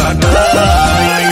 कटाई।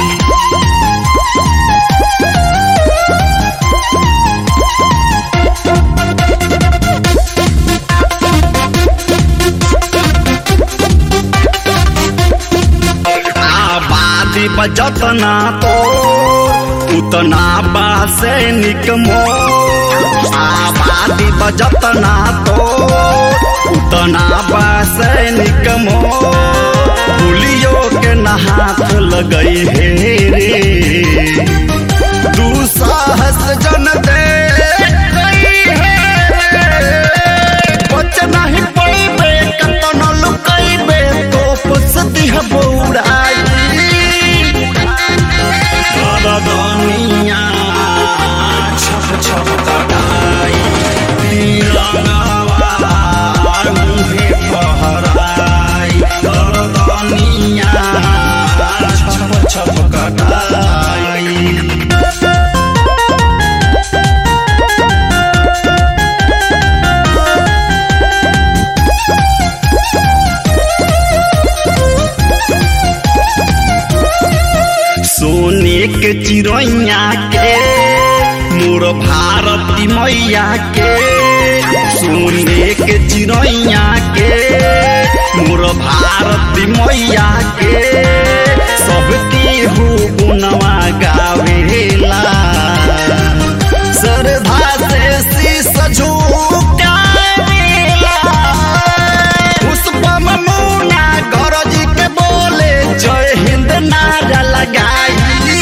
आबादी बजतना तो उतना बासे निकमो, आबादी बजतना तो उतना बासे निकमो, पुलियो के नहाथ लगई हे रे, तू साहस जन दे गई है बच नहीं पड़बे कतन लुकैबे तो पुसती है बौड़ाई। दुनिया छप छप कटाई, तिरंगा मुहे फहराई, दुनिया छप छप कटाई। सोने के चिड़ैया के मोर भारती मैया के, सोने के चिड़ैया के मोर भारती मैया के, सबके हो गुनवा गावेला, श्रद्धा से शीश झुकावेला, पुष्पम मुना गरज के बोले जय हिंद नारा लगाई।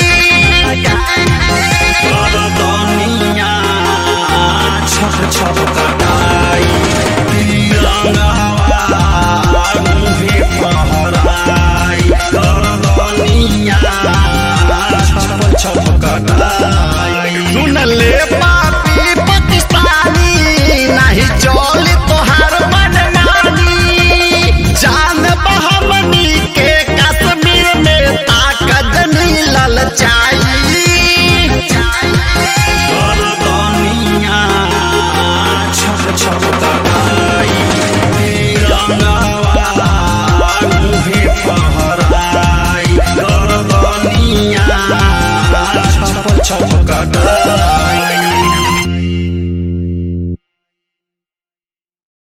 दुनिया छप छप कटाई, तिरंगा मुहे फहराई, दुनिया छप छप कटाई। सुन ले